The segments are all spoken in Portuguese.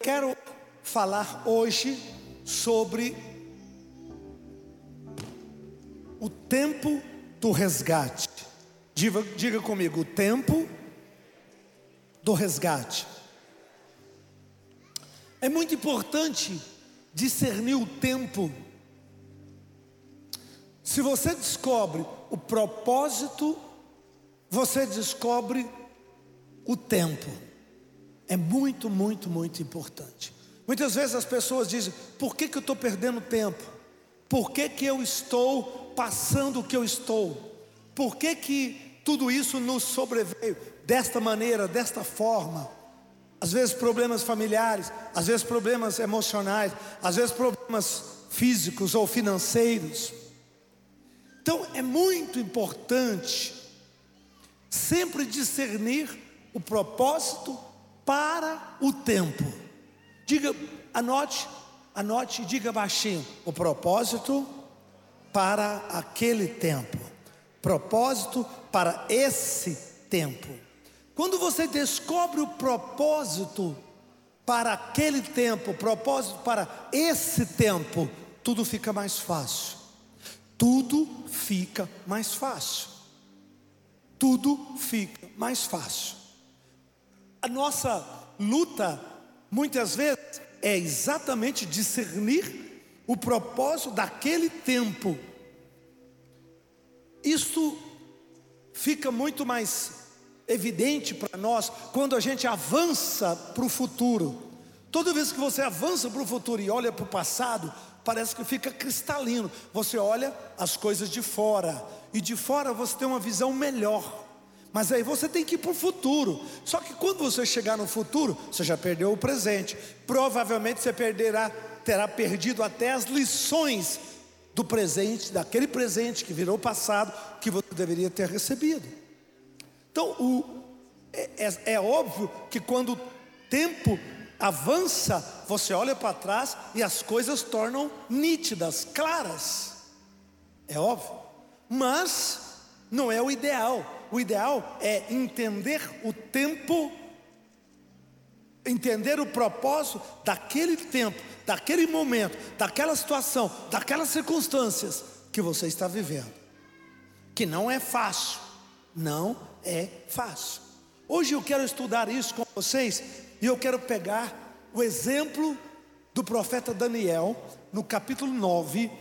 quero falar hoje sobre o tempo do resgate. Diga comigo, o tempo do resgate. É muito importante discernir o tempo. Se você descobre o propósito, você descobre o tempo. É muito, muito, muito importante. Muitas vezes as pessoas dizem: por que eu estou perdendo tempo? Por que eu estou passando o que eu estou? Por que tudo isso nos sobreveio desta maneira, desta forma? Às vezes problemas familiares, às vezes problemas emocionais, às vezes problemas físicos ou financeiros. Então é muito importante sempre discernir o propósito para o tempo. Diga, anote e diga baixinho: o propósito para aquele tempo. Propósito para esse tempo. Quando você descobre o propósito para aquele tempo, propósito para esse tempo, tudo fica mais fácil. Tudo fica mais fácil. Tudo fica mais fácil. A nossa luta, muitas vezes, é exatamente discernir o propósito daquele tempo. Isso fica muito mais evidente para nós quando a gente avança para o futuro. Toda vez que você avança para o futuro e olha para o passado, parece que fica cristalino. Você olha as coisas de fora, e de fora você tem uma visão melhor. Mas aí você tem que ir para o futuro. Só que quando você chegar no futuro, você já perdeu o presente. Provavelmente você terá perdido até as lições do presente, daquele presente que virou passado, que você deveria ter recebido. Então é óbvio que quando o tempo avança, você olha para trás e as coisas tornam nítidas, claras. É óbvio. Mas não é o ideal. O ideal é entender o tempo, entender o propósito daquele tempo, daquele momento, daquela situação, daquelas circunstâncias que você está vivendo. Que não é fácil. Não é fácil. Hoje eu quero estudar isso com vocês, e eu quero pegar o exemplo do profeta Daniel, no capítulo 9,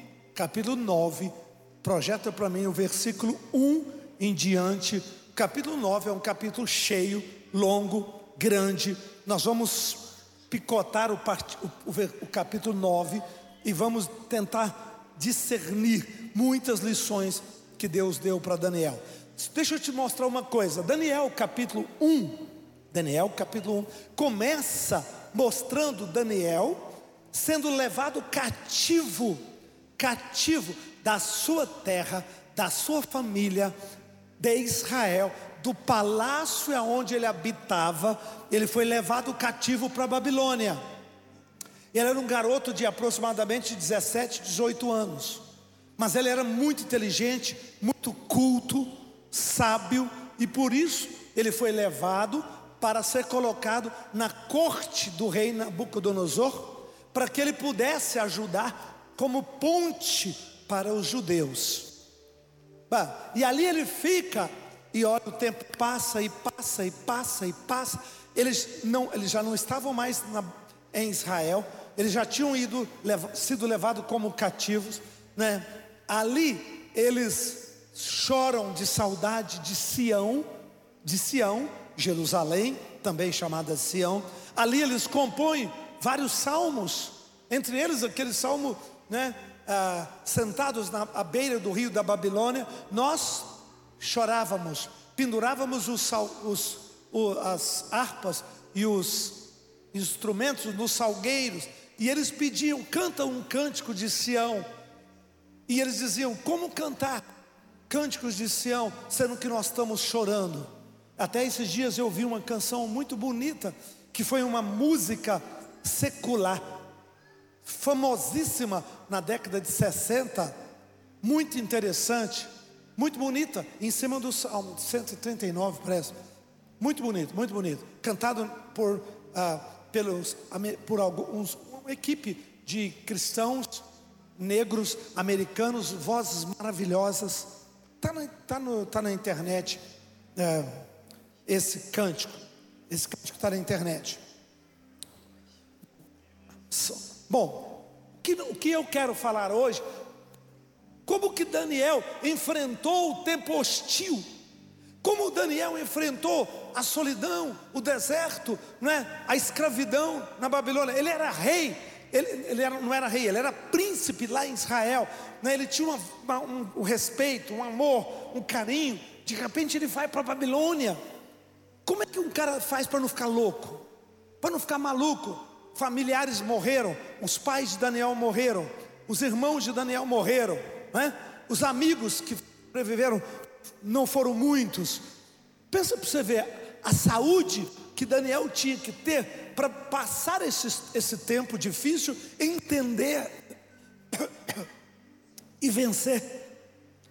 projeta para mim o versículo 1 em diante. O capítulo 9 é um capítulo cheio, longo, grande. Nós vamos picotar o capítulo 9 e vamos tentar discernir muitas lições que Deus deu para Daniel. Deixa eu te mostrar uma coisa. Daniel capítulo 1 começa mostrando Daniel sendo levado cativo da sua terra, da sua família, de Israel, do palácio onde ele habitava. Ele foi levado cativo para a Babilônia. Ele era um garoto de aproximadamente 17, 18 anos, mas ele era muito inteligente, muito culto, sábio, e por isso ele foi levado para ser colocado na corte do rei Nabucodonosor, para que ele pudesse ajudar como ponte para os judeus. E ali ele fica, e olha, o tempo passa e passa e passa e passa. Eles já não estavam mais em Israel, eles já tinham sido levados como cativos, né? Ali eles choram de saudade de Sião, Jerusalém, também chamada Sião. Ali eles compõem vários salmos, entre eles aquele salmo, né? Sentados à beira do rio da Babilônia, nós chorávamos, pendurávamos as harpas e os instrumentos nos salgueiros, e eles pediam: canta um cântico de Sião. E eles diziam: como cantar cânticos de Sião, sendo que nós estamos chorando? Até esses dias eu ouvi uma canção muito bonita, que foi uma música secular, famosíssima na década de 60, muito interessante, muito bonita, em cima do Salmo 139, parece. Muito bonito, cantado por por uma equipe de cristãos negros americanos, vozes maravilhosas. Tá na internet, esse cântico está na internet. Bom, o que eu quero falar hoje, como que Daniel enfrentou o tempo hostil, como Daniel enfrentou a solidão, o deserto, a escravidão na Babilônia. Ele era rei, não era rei, ele era príncipe lá em Israel, ele tinha um respeito, um amor, um carinho. De repente ele vai para a Babilônia. Como é que um cara faz para não ficar louco, para não ficar maluco? Familiares morreram, os pais de Daniel morreram, os irmãos de Daniel morreram, os amigos que sobreviveram não foram muitos. Pensa para você ver a saúde que Daniel tinha que ter para passar esse tempo difícil, entender e vencer,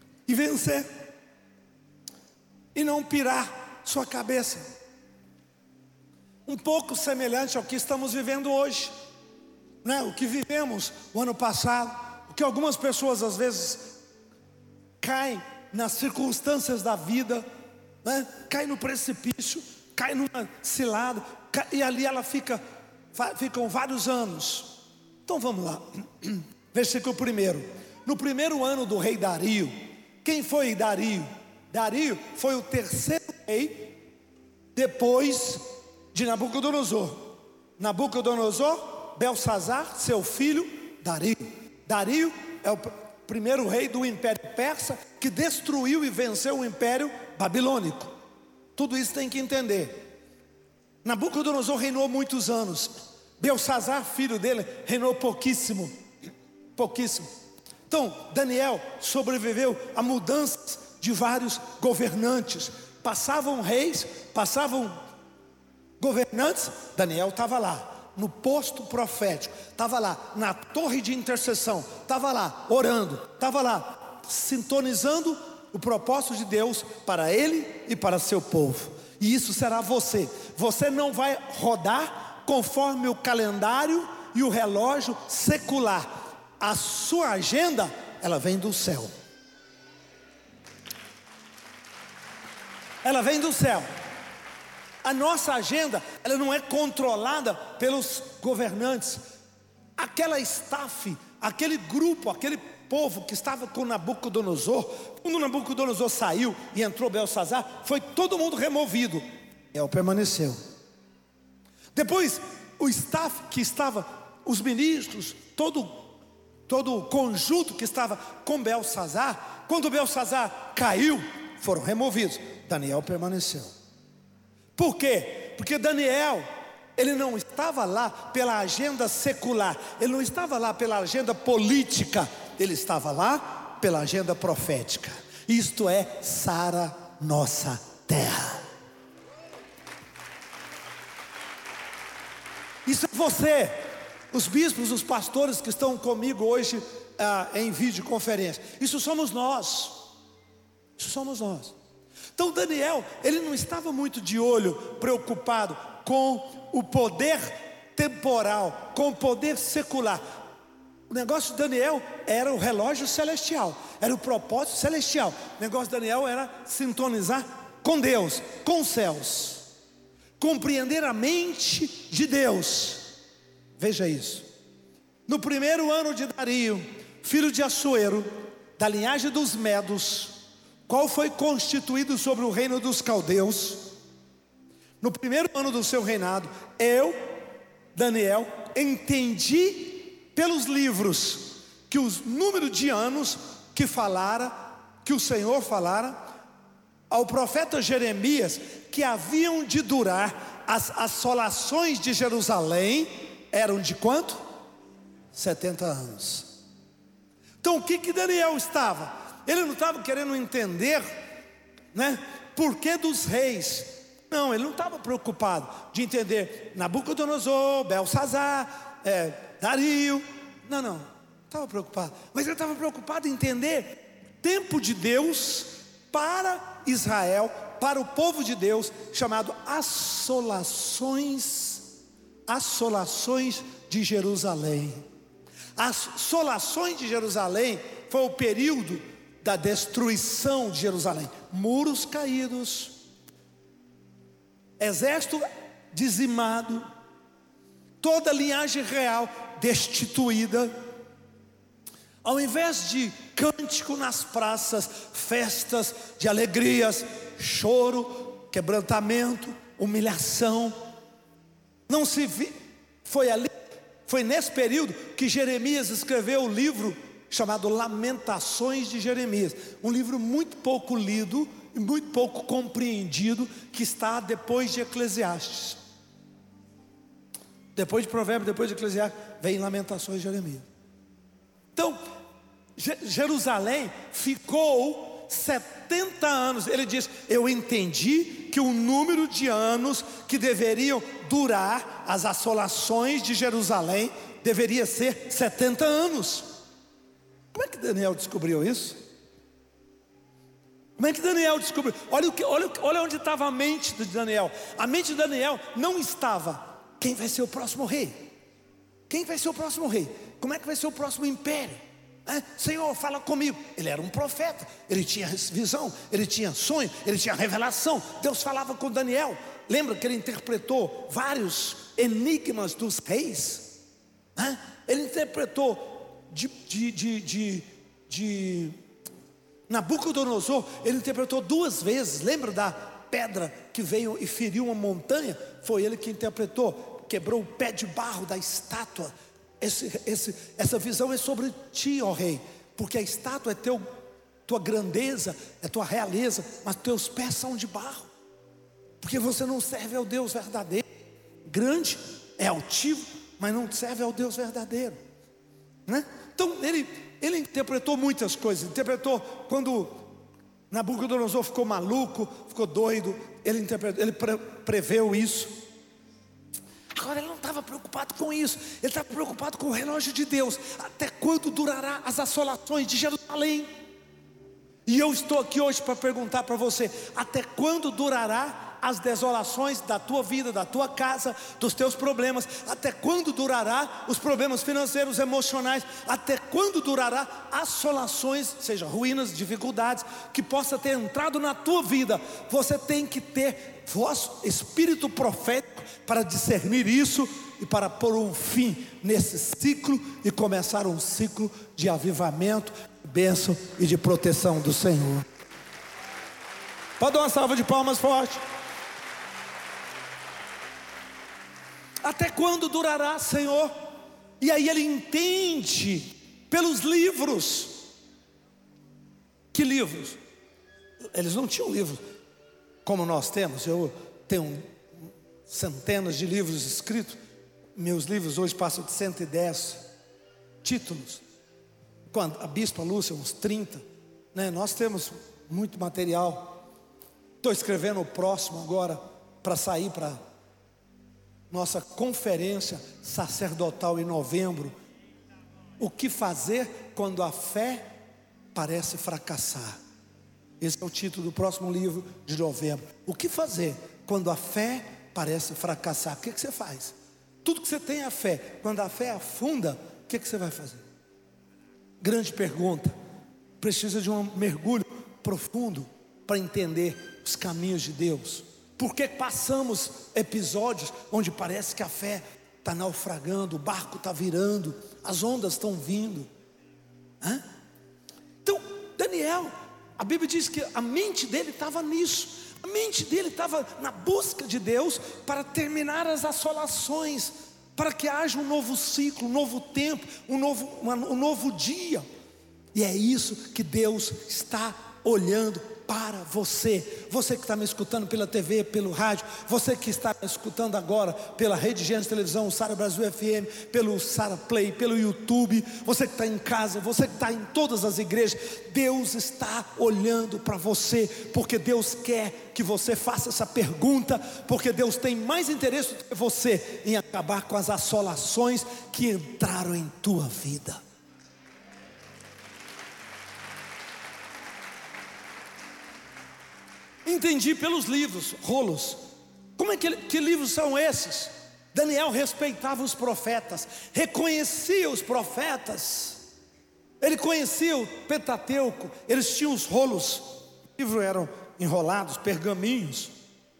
e não pirar sua cabeça. Um pouco semelhante ao que estamos vivendo hoje, o que vivemos o ano passado, o que algumas pessoas às vezes caem nas circunstâncias da vida, cai no precipício, cai numa cilada, e ali ela ficam vários anos. Então vamos lá, versículo 1. No primeiro ano do rei Dario. Quem foi Dario? Dario foi o terceiro rei depois de Nabucodonosor. Belsazar, seu filho, Dario. Dario é o primeiro rei do Império Persa, que destruiu e venceu o Império Babilônico. Tudo isso tem que entender. Nabucodonosor reinou muitos anos. Belsazar, filho dele, reinou pouquíssimo. Então Daniel sobreviveu a mudanças de vários governantes. Passavam reis, passavam governantes. Daniel estava lá no posto profético, estava lá na torre de intercessão, estava lá orando, estava lá sintonizando o propósito de Deus para ele e para seu povo. E isso será você. Você não vai rodar conforme o calendário e o relógio secular. A sua agenda, ela vem do céu. Ela vem do céu. A nossa agenda, ela não é controlada pelos governantes. Aquela staff, aquele grupo, aquele povo que estava com Nabucodonosor, quando Nabucodonosor saiu e entrou Belsazar, foi todo mundo removido. Ele permaneceu. Depois, o staff que estava, os ministros, todo o conjunto que estava com Belsazar, quando Belsazar caiu, foram removidos. Daniel permaneceu. Por quê? Porque Daniel, ele não estava lá pela agenda secular, ele não estava lá pela agenda política, ele estava lá pela agenda profética. Isto é, sara nossa terra. Isso é você, os bispos, os pastores que estão comigo hoje em videoconferência. Isso somos nós. Então Daniel, ele não estava muito de olho, preocupado com o poder temporal, com o poder secular. O negócio de Daniel era o relógio celestial, era o propósito celestial. O negócio de Daniel era sintonizar com Deus, com os céus, compreender a mente de Deus. Veja isso. No primeiro ano de Dario, filho de Assuero, da linhagem dos Medos, qual foi constituído sobre o reino dos caldeus, no primeiro ano do seu reinado, eu, Daniel, entendi pelos livros que o número de anos que o Senhor falara ao profeta Jeremias, que haviam de durar as assolações de Jerusalém, eram de quanto? 70 anos. Então o que Daniel estava? Ele não estava querendo entender, por que dos reis. Não, ele não estava preocupado de entender Nabucodonosor, Belsazar, Dario. Não estava preocupado. Mas ele estava preocupado em entender o tempo de Deus para Israel, para o povo de Deus, chamado assolações assolações de Jerusalém. As assolações de Jerusalém foi o período da destruição de Jerusalém. Muros caídos, exército dizimado, toda a linhagem real destituída. Ao invés de cântico nas praças, festas de alegrias, choro, quebrantamento, humilhação, não se vi, foi nesse período que Jeremias escreveu o livro chamado Lamentações de Jeremias, um livro muito pouco lido e muito pouco compreendido, que está depois de Eclesiastes. Depois de Provérbios, depois de Eclesiastes, vem Lamentações de Jeremias. Então, Jerusalém ficou 70 anos. Ele diz: eu entendi que o número de anos que deveriam durar as assolações de Jerusalém deveria ser 70 anos. Como é que Daniel descobriu isso? Como é que Daniel descobriu? Olha onde estava a mente de Daniel. A mente de Daniel não estava: quem vai ser o próximo rei? Quem vai ser o próximo rei? Como é que vai ser o próximo império? Senhor, fala comigo. Ele era um profeta, ele tinha visão, ele tinha sonho, ele tinha revelação. Deus falava com Daniel. Lembra que ele interpretou vários enigmas dos reis? Ele interpretou de Nabucodonosor. Ele interpretou 2 vezes. Lembra da pedra que veio e feriu uma montanha? Foi ele que interpretou. Quebrou o pé de barro da estátua. Essa visão é sobre ti, ó rei, porque a estátua é tua grandeza, é tua realeza, mas teus pés são de barro, porque você não serve ao Deus verdadeiro. Grande, é altivo, mas não serve ao Deus verdadeiro, né? Então ele interpretou muitas coisas. Interpretou quando Nabucodonosor ficou maluco, ficou doido. Ele preveu isso. Agora ele não estava preocupado com isso, ele estava preocupado com o relógio de Deus. Até quando durará as assolações de Jerusalém? E eu estou aqui hoje para perguntar para você: até quando durará as desolações da tua vida, da tua casa, dos teus problemas? Até quando durará os problemas financeiros, emocionais? Até quando durará assolações, seja ruínas, dificuldades, que possa ter entrado na tua vida? Você tem que ter vosso espírito profético para discernir isso e para pôr um fim nesse ciclo e começar um ciclo de avivamento, de bênção e de proteção do Senhor. Pode dar uma salva de palmas forte. Até quando durará, Senhor? E aí ele entende pelos livros. Que livros? Eles não tinham livros como nós temos. Eu tenho centenas de livros escritos. Meus livros hoje passam de 110 títulos. Quando a Bispa Lúcia, uns 30, né? Nós temos muito material. Estou escrevendo o próximo agora, para sair para nossa conferência sacerdotal em novembro. O que fazer quando a fé parece fracassar? Esse é o título do próximo livro de novembro. O que fazer quando a fé parece fracassar? O que você faz? Tudo que você tem é fé. Quando a fé afunda, o que você vai fazer? Grande pergunta. Precisa de um mergulho profundo para entender os caminhos de Deus. Por que passamos episódios onde parece que a fé está naufragando, o barco está virando, as ondas estão vindo? Então, Daniel, a Bíblia diz que a mente dele estava nisso. A mente dele estava na busca de Deus para terminar as assolações, para que haja um novo ciclo, um novo tempo, um novo dia. E é isso que Deus está olhando para você. Você que está me escutando pela TV, pelo rádio, você que está me escutando agora pela Rede Gênesis Televisão, Sara Brasil FM, pelo Sara Play, pelo YouTube, você que está em casa, você que está em todas as igrejas, Deus está olhando para você, porque Deus quer que você faça essa pergunta, porque Deus tem mais interesse do que você em acabar com as assolações que entraram em tua vida. Entendi pelos livros, rolos. Como é que livros são esses? Daniel respeitava os profetas, reconhecia os profetas. Ele conhecia o Pentateuco, eles tinham os rolos, os livros eram enrolados, pergaminhos.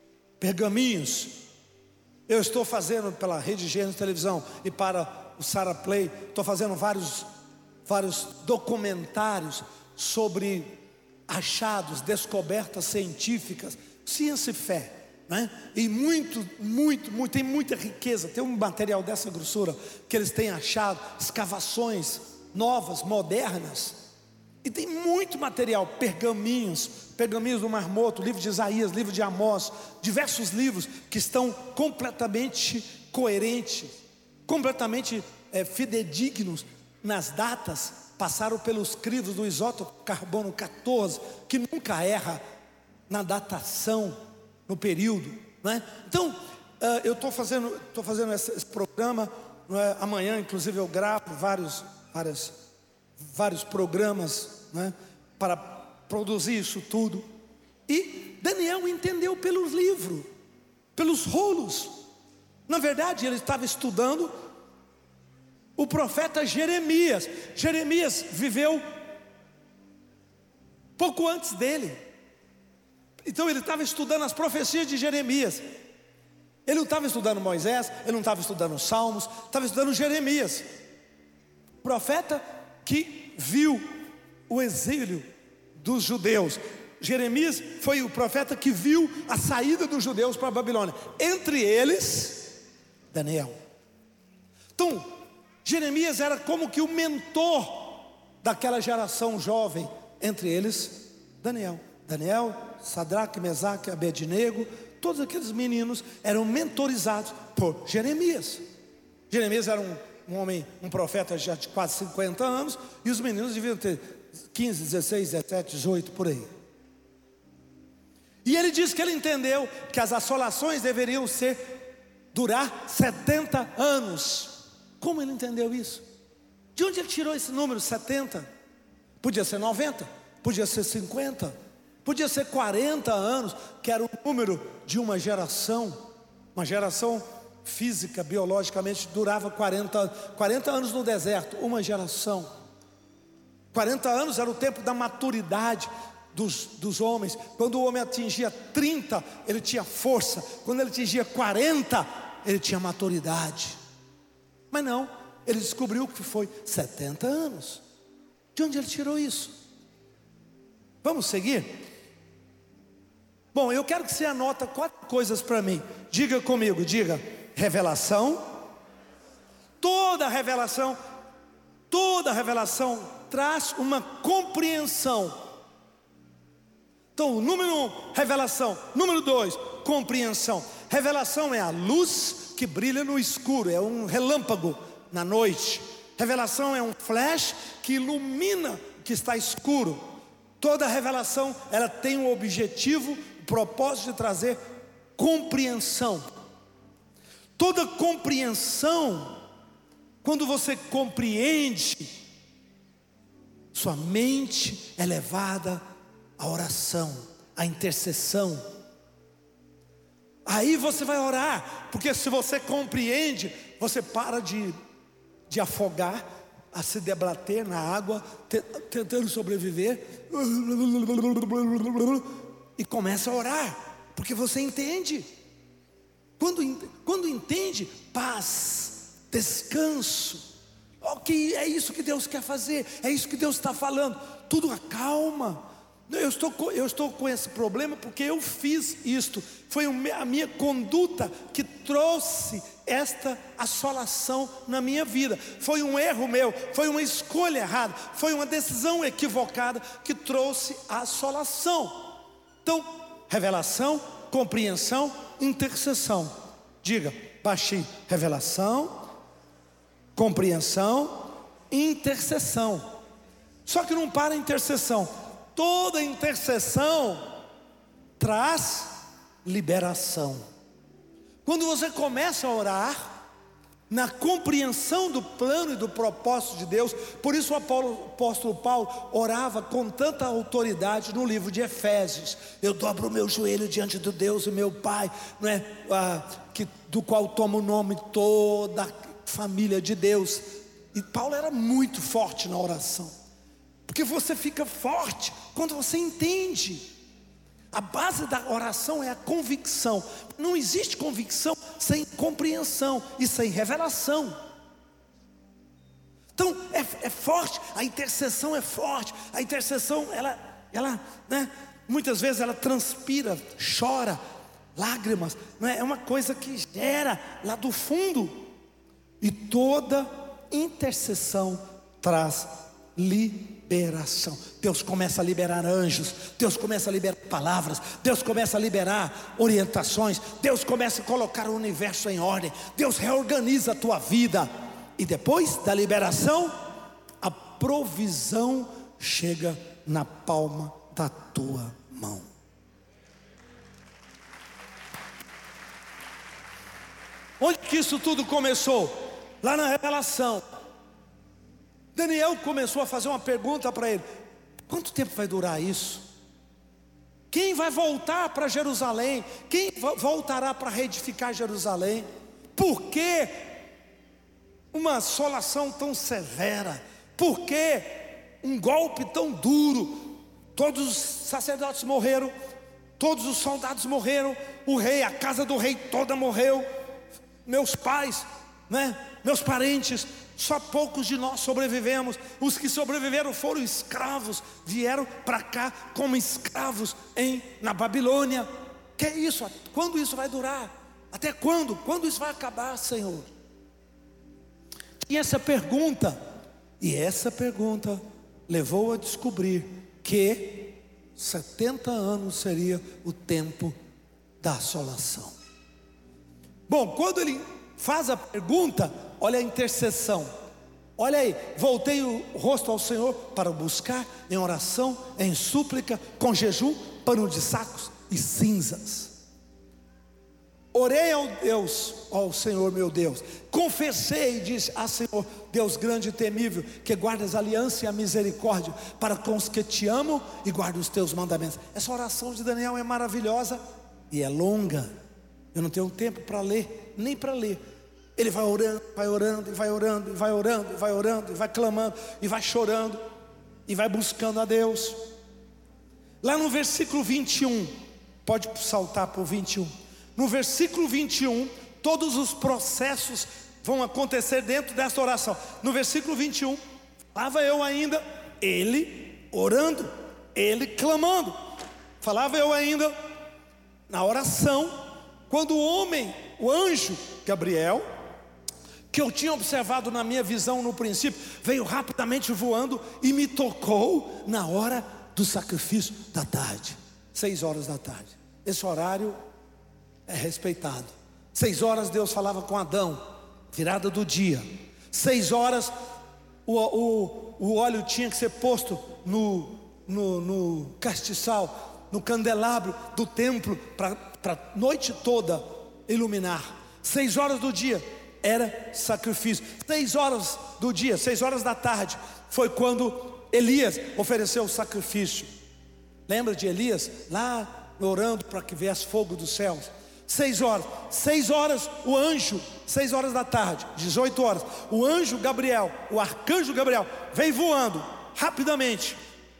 Eu estou fazendo pela Rede Gênesis Televisão e para o Sara Play, estou fazendo vários documentários sobre achados, descobertas científicas, ciência e fé, né? E tem muita riqueza. Tem um material dessa grossura que eles têm achado, escavações novas, modernas, e tem muito material, pergaminhos do Mar Morto, livro de Isaías, livro de Amós, diversos livros que estão completamente coerentes, completamente fidedignos nas datas, passaram pelos crivos do isótopo carbono 14, que nunca erra na datação, no período, né? Então, eu estou fazendo esse programa, amanhã inclusive eu gravo vários programas, né, para produzir isso tudo. E Daniel entendeu pelos livros, pelos rolos. Na verdade, ele estava estudando o profeta Jeremias. Jeremias viveu pouco antes dele. Então ele estava estudando as profecias de Jeremias. Ele não estava estudando Moisés, ele não estava estudando Salmos, estava estudando Jeremias, profeta que viu o exílio dos judeus. Jeremias foi o profeta que viu a saída dos judeus para a Babilônia, entre eles Daniel. Então Jeremias era como que o mentor daquela geração jovem, entre eles Daniel, Sadraque, Mesaque, Abednego, todos aqueles meninos eram mentorizados por Jeremias. Jeremias era um homem, um profeta já de quase 50 anos, e os meninos deviam ter 15, 16, 17, 18, por aí. E ele disse que ele entendeu que as assolações deveriam durar 70 anos. Como ele entendeu isso? De onde ele tirou esse número 70? Podia ser 90, podia ser 50, podia ser 40 anos, que era o número de uma geração física, biologicamente, durava 40 anos no deserto, uma geração. 40 anos era o tempo da maturidade dos homens. Quando o homem atingia 30, ele tinha força. Quando ele atingia 40, ele tinha maturidade. Mas não, ele descobriu que foi 70 anos. De onde ele tirou isso? Vamos seguir? Bom, eu quero que você anota 4 coisas para mim. Diga comigo, diga: revelação. Toda revelação traz uma compreensão. Então, número 1, revelação. Número 2, compreensão. Revelação é a luz que brilha no escuro, é um relâmpago na noite. Revelação é um flash que ilumina o que está escuro. Toda revelação, ela tem um objetivo, o propósito de trazer compreensão. Toda compreensão, quando você compreende, sua mente é levada à oração, à intercessão. Aí você vai orar, porque se você compreende, você para de afogar, a se debater na água, tentando sobreviver, e começa a orar, porque você entende. Quando entende, paz, descanso. Ok, é isso que Deus quer fazer, é isso que Deus está falando. Tudo acalma. Eu estou com esse problema porque eu fiz isto. Foi a minha conduta que trouxe esta assolação na minha vida. Foi um erro meu, foi uma escolha errada, foi uma decisão equivocada que trouxe a assolação. Então, revelação, compreensão, intercessão. Diga baixinho: revelação, compreensão, intercessão. Só que não para a intercessão. Toda intercessão traz liberação. Quando você começa a orar, na compreensão do plano e do propósito de Deus. Por isso o apóstolo Paulo orava com tanta autoridade no livro de Efésios: eu dobro o meu joelho diante do Deus e meu Pai, não é? Do qual toma o nome toda a família de Deus. E Paulo era muito forte na oração, porque você fica forte quando você entende. A base da oração é a convicção. Não existe convicção sem compreensão e sem revelação. Então é forte, a intercessão é forte. A intercessão, ela né, muitas vezes ela transpira, chora, lágrimas, né? É uma coisa que gera lá do fundo. E toda intercessão traz liberação. Deus começa a liberar anjos, Deus começa a liberar palavras, Deus começa a liberar orientações, Deus começa a colocar o universo em ordem, Deus reorganiza a tua vida. E depois da liberação, a provisão chega na palma da tua mão. Onde que isso tudo começou? Lá na revelação. Daniel começou a fazer uma pergunta para ele: quanto tempo vai durar isso? Quem vai voltar para Jerusalém? Quem voltará para reedificar Jerusalém? Por que uma assolação tão severa? Por que um golpe tão duro? Todos os sacerdotes morreram, todos os soldados morreram, o rei, a casa do rei toda morreu, meus pais, né? Meus parentes, só poucos de nós sobrevivemos. Os que sobreviveram foram escravos, vieram para cá como escravos na Babilônia. Que é isso? Quando isso vai durar? Até quando? Quando isso vai acabar, Senhor? E essa pergunta levou a descobrir que 70 anos seria o tempo da assolação. Bom, quando ele faz a pergunta, olha a intercessão. Olha aí: voltei o rosto ao Senhor para o buscar em oração, em súplica, com jejum, pano de sacos e cinzas. Orei ao Senhor meu Deus, confessei e disse: Senhor, Deus grande e temível, que guardas a aliança e a misericórdia para com os que te amam e guardam os teus mandamentos. Essa oração de Daniel é maravilhosa e é longa. Eu não tenho tempo para ler, nem para ler. Ele vai orando, vai orando, e vai orando, e vai orando, e vai orando, e vai clamando, e vai chorando, e vai buscando a Deus. Lá no versículo 21, pode saltar para o 21. No versículo 21, todos os processos vão acontecer dentro dessa oração. No versículo 21, falava eu ainda, ele orando, ele clamando. Falava eu ainda na oração, quando o anjo Gabriel, que eu tinha observado na minha visão no princípio, veio rapidamente voando e me tocou na hora do sacrifício da tarde, 6 horas da tarde. Esse horário é respeitado. 6 horas Deus falava com Adão, virada do dia. 6 horas o óleo tinha que ser posto no castiçal, no candelabro do templo, para a noite toda iluminar. 6 horas do dia era sacrifício. 6 horas do dia, 6 horas da tarde, foi quando Elias ofereceu o sacrifício. Lembra de Elias? Lá orando para que viesse fogo dos céus. 6 horas o anjo, 6 horas da tarde, 18 horas, o anjo Gabriel, o arcanjo Gabriel, veio voando rapidamente,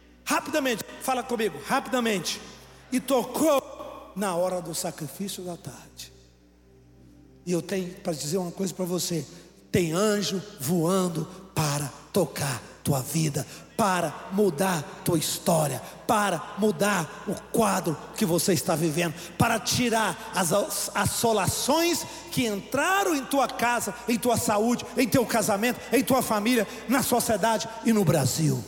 fala comigo, rapidamente, e tocou na hora do sacrifício da tarde. E eu tenho para dizer uma coisa para você: tem anjo voando para tocar tua vida, para mudar tua história, para mudar o quadro que você está vivendo, para tirar as assolações que entraram em tua casa, em tua saúde, em teu casamento, em tua família, na sociedade e no Brasil.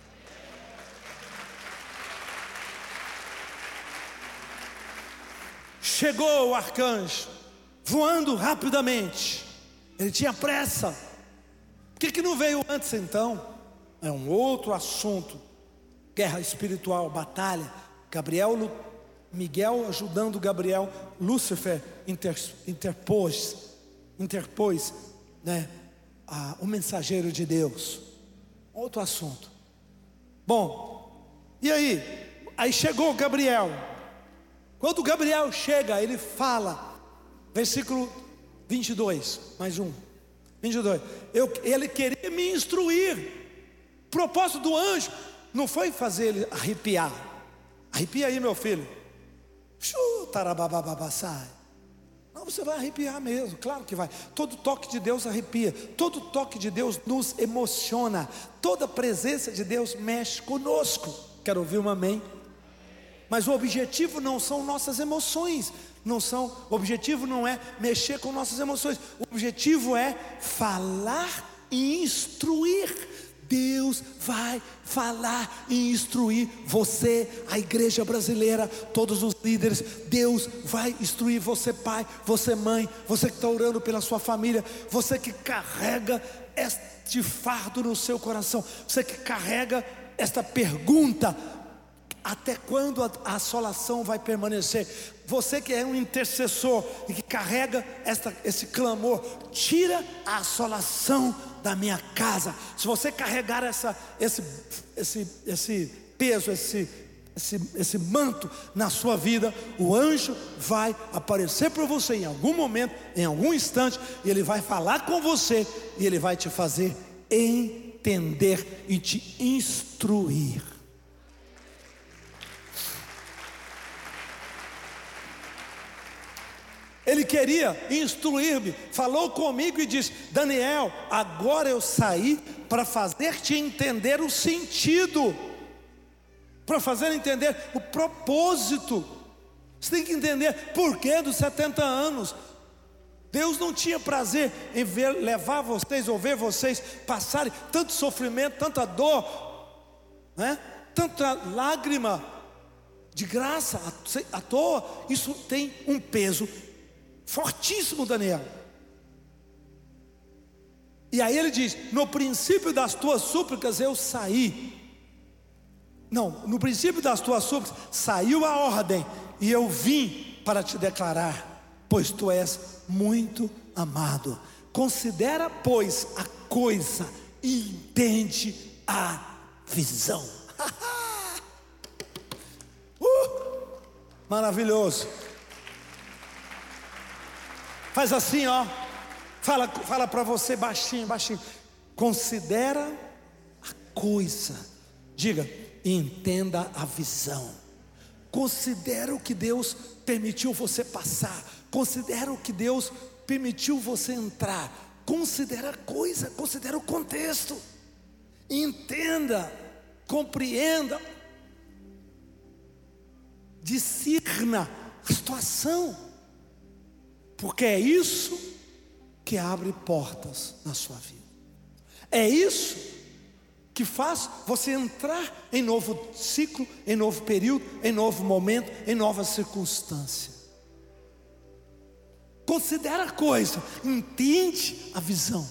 Chegou o arcanjo voando rapidamente, ele tinha pressa. Por que não veio antes então? É um outro assunto. Guerra espiritual, batalha. Miguel ajudando Gabriel, Lúcifer interpôs né, o mensageiro de Deus. Outro assunto. Bom, e aí? Aí chegou Gabriel. Quando Gabriel chega, ele fala, versículo 22, mais um, 22. Ele queria me instruir. O propósito do anjo não foi fazer ele arrepiar. Arrepia aí, meu filho. Tarabababassai. Não, você vai arrepiar mesmo, claro que vai. Todo toque de Deus arrepia. Todo toque de Deus nos emociona. Toda presença de Deus mexe conosco. Quero ouvir um amém? Mas o objetivo não são nossas emoções. O objetivo não é mexer com nossas emoções. O objetivo é falar e instruir. Deus vai falar e instruir você, a igreja brasileira, todos os líderes. Deus vai instruir você, pai, você, mãe, você que está orando pela sua família, você que carrega este fardo no seu coração, você que carrega esta pergunta: até quando a assolação vai permanecer? Você que é um intercessor e que carrega esse clamor: tira a assolação da minha casa. Se você carregar esse peso, esse manto na sua vida, o anjo vai aparecer para você em algum momento, em algum instante, e ele vai falar com você, e ele vai te fazer entender e te instruir. Ele queria instruir-me, falou comigo e disse: Daniel, agora eu saí para fazer-te entender o sentido, para fazer entender o propósito. Você tem que entender por que dos 70 anos. Deus não tinha prazer em levar vocês, ou ver vocês passarem tanto sofrimento, tanta dor, né? Tanta lágrima de graça à toa. Isso tem um peso fortíssimo, Daniel. E aí ele diz: no princípio das tuas súplicas eu saí. Não, no princípio das tuas súplicas saiu a ordem, e eu vim para te declarar, pois tu és muito amado. Considera, pois, a coisa e entende a visão. Maravilhoso. Faz assim, ó. Fala para você baixinho, baixinho. Considera a coisa. Diga: entenda a visão. Considera o que Deus permitiu você passar. Considera o que Deus permitiu você entrar. Considera a coisa, considera o contexto. Entenda, compreenda, discirna a situação. Porque é isso que abre portas na sua vida. É isso que faz você entrar em novo ciclo, em novo período, em novo momento, em nova circunstância. Considera a coisa, entende a visão.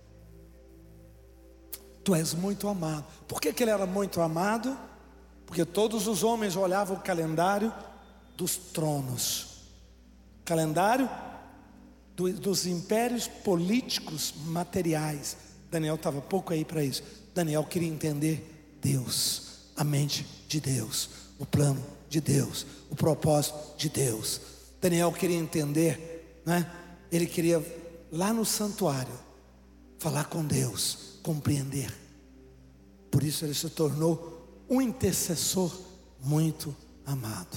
Tu és muito amado. Por que ele era muito amado? Porque todos os homens olhavam o calendário dos tronos, calendário dos impérios políticos materiais. Daniel estava pouco aí para isso. Daniel queria entender Deus, a mente de Deus, o plano de Deus, o propósito de Deus. Daniel queria entender, né? Ele queria lá no santuário falar com Deus, compreender. Por isso ele se tornou um intercessor muito amado.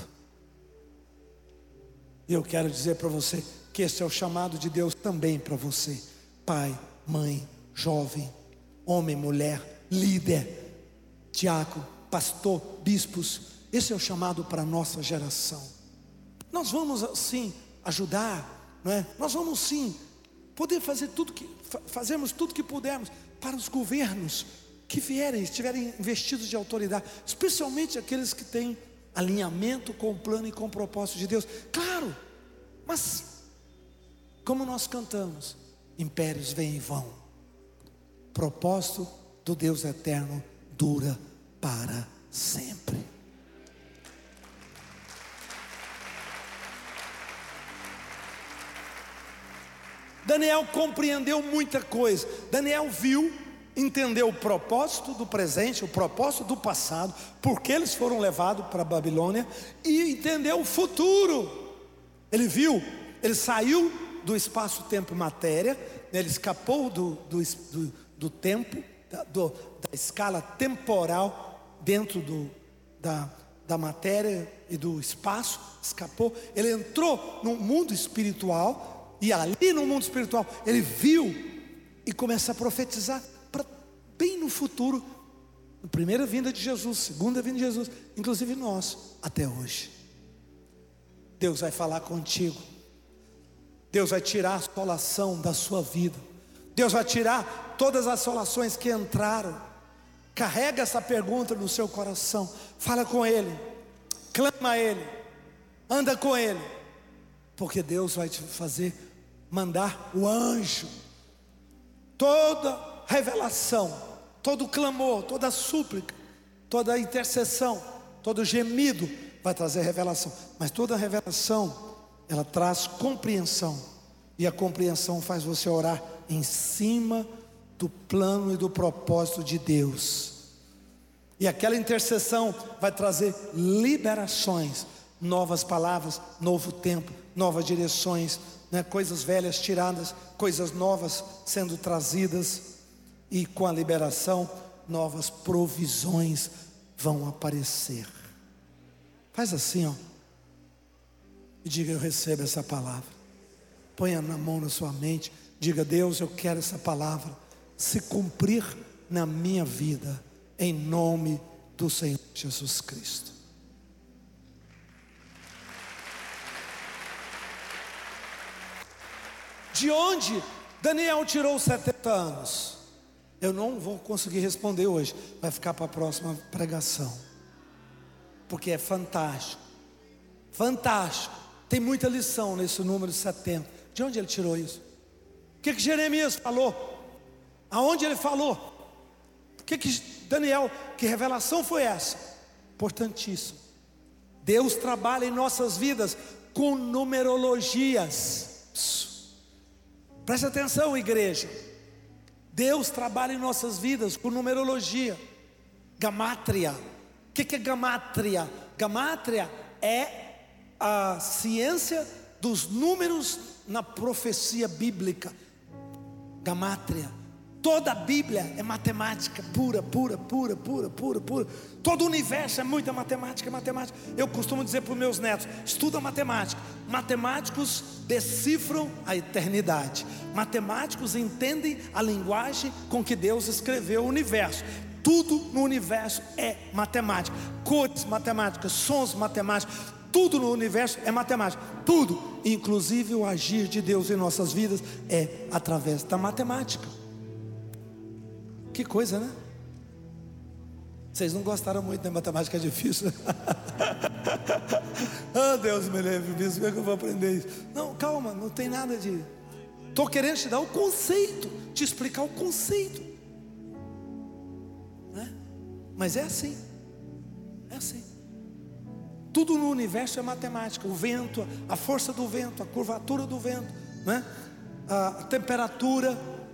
E eu quero dizer para você que esse é o chamado de Deus também para você, pai, mãe, jovem, homem, mulher, líder, diácono, pastor, bispos. Esse é o chamado para a nossa geração. Nós vamos sim ajudar, não é? Nós vamos sim poder fazer fazemos tudo que pudermos para os governos que estiverem investidos de autoridade, especialmente aqueles que têm alinhamento com o plano e com o propósito de Deus. Claro, mas como nós cantamos, impérios vêm e vão, propósito do Deus eterno dura para sempre. Daniel compreendeu muita coisa. Daniel viu, entendeu o propósito do presente, o propósito do passado, porque eles foram levados para a Babilônia, e entendeu o futuro. Ele viu, ele saiu do espaço-tempo e matéria, ele escapou do tempo, da escala temporal dentro da matéria e do espaço, escapou. Ele entrou no mundo espiritual, e ali no mundo espiritual ele viu e começa a profetizar bem no futuro, na primeira vinda de Jesus, segunda vinda de Jesus, inclusive nós, até hoje. Deus vai falar contigo, Deus vai tirar a assolação da sua vida, Deus vai tirar todas as assolações que entraram. Carrega essa pergunta no seu coração, fala com Ele, clama a Ele, anda com Ele, porque Deus vai te fazer mandar o anjo. Toda revelação, todo clamor, toda súplica, toda intercessão, todo gemido vai trazer revelação, mas toda revelação, ela traz compreensão, e a compreensão faz você orar em cima do plano e do propósito de Deus, e aquela intercessão vai trazer liberações, novas palavras, novo tempo, novas direções, né? Coisas velhas tiradas, coisas novas sendo trazidas, e com a liberação, novas provisões vão aparecer. Faz assim, ó, e diga: eu recebo essa palavra. Ponha na mão na sua mente, diga: Deus, eu quero essa palavra se cumprir na minha vida, em nome do Senhor Jesus Cristo. De onde Daniel tirou os 70 anos? Eu não vou conseguir responder hoje, vai ficar para a próxima pregação, porque é fantástico, fantástico. Tem muita lição nesse número 70. De onde ele tirou isso? O que Jeremias falou? Aonde ele falou? O que Daniel, que revelação foi essa? Importantíssimo. Deus trabalha em nossas vidas com numerologias. Presta atenção, igreja. Deus trabalha em nossas vidas com numerologia. Gamátria. O que é gamátria? Gamátria é a ciência dos números na profecia bíblica. Gamátria. Toda a Bíblia é matemática pura. Todo o universo é muita matemática. Eu costumo dizer para os meus netos: estuda matemática. Matemáticos decifram a eternidade. Matemáticos entendem a linguagem com que Deus escreveu o universo. Tudo no universo é matemática. Cores matemáticas, sons matemáticos. Tudo no universo é matemática. Tudo, inclusive o agir de Deus em nossas vidas, é através da matemática. Que coisa, né? Vocês não gostaram muito da matemática, é difícil. Ah, Deus me livre, bispo, como é que eu vou aprender isso? Não, calma, não tem nada de... Estou querendo te dar o conceito, te explicar o conceito, né? Mas é assim. É assim. Tudo no universo é matemática. O vento, a força do vento, a curvatura do vento, né? A temperatura,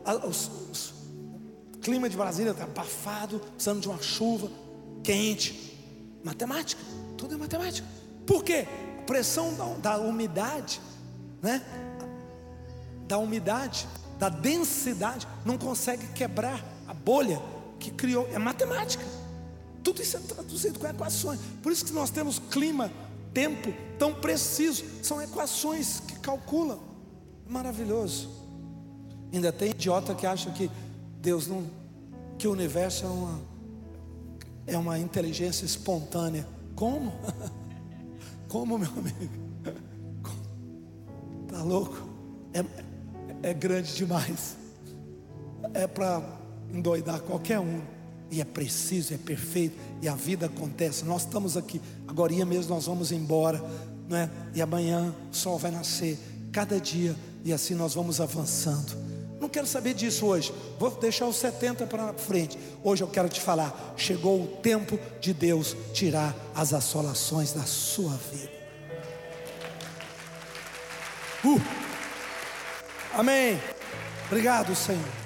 o clima de Brasília está abafado, precisando de uma chuva quente. Matemática, tudo é matemática. Por quê? A pressão da umidade, né? Da umidade, da densidade, não consegue quebrar a bolha que criou. É matemática. Tudo isso é traduzido com equações. Por isso que nós temos clima, tempo tão preciso. São equações que calculam. Maravilhoso. Ainda tem idiota que acha que Deus não, que o universo é uma inteligência espontânea. Como? Como, meu amigo? Tá louco? É grande demais. É para endoidar qualquer um. E é preciso, é perfeito. E a vida acontece. Nós estamos aqui. Agorinha mesmo nós vamos embora, não é? E amanhã o sol vai nascer. Cada dia. E assim nós vamos avançando. Não quero saber disso hoje. Vou deixar os 70 para frente. Hoje eu quero te falar. Chegou o tempo de Deus tirar as assolações da sua vida. Amém. Obrigado, Senhor.